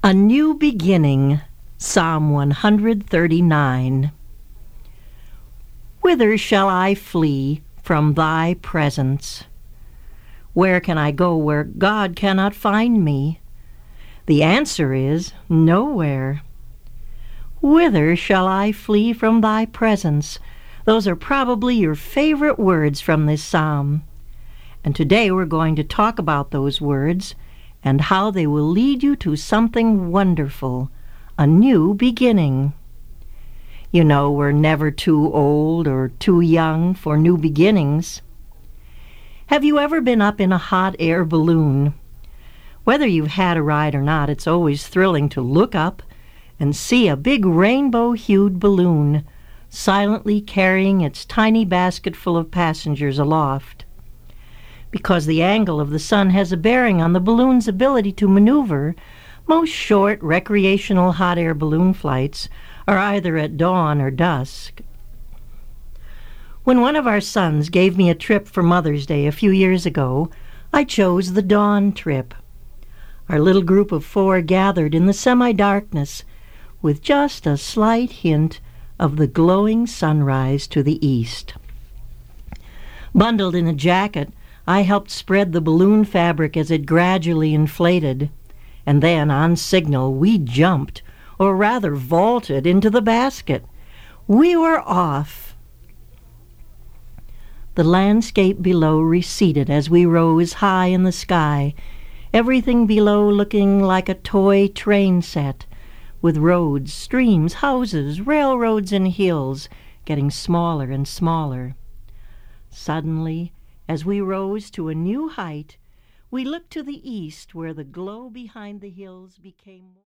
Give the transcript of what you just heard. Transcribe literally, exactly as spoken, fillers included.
A New Beginning, Psalm one hundred thirty-nine. Whither shall I flee from thy presence? Where can I go where God cannot find me? The answer is nowhere. Whither shall I flee from thy presence? Those are probably your favorite words from this psalm. And today we're going to talk about those words and how they will lead you to something wonderful, a new beginning. You know, we're never too old or too young for new beginnings. Have you ever been up in a hot air balloon? Whether you've had a ride or not, it's always thrilling to look up and see a big rainbow-hued balloon silently carrying its tiny basket full of passengers aloft. Because the angle of the sun has a bearing on the balloon's ability to maneuver, most short recreational hot air balloon flights are either at dawn or dusk. When one of our sons gave me a trip for Mother's Day a few years ago, I chose the dawn trip. Our little group of four gathered in the semi-darkness with just a slight hint of the glowing sunrise to the east. Bundled in a jacket, I helped spread the balloon fabric as it gradually inflated, and then, on signal, we jumped, or rather vaulted, into the basket. We were off. The landscape below receded as we rose high in the sky, everything below looking like a toy train set, with roads, streams, houses, railroads, and hills getting smaller and smaller. Suddenly, as we rose to a new height, we looked to the east where the glow behind the hills became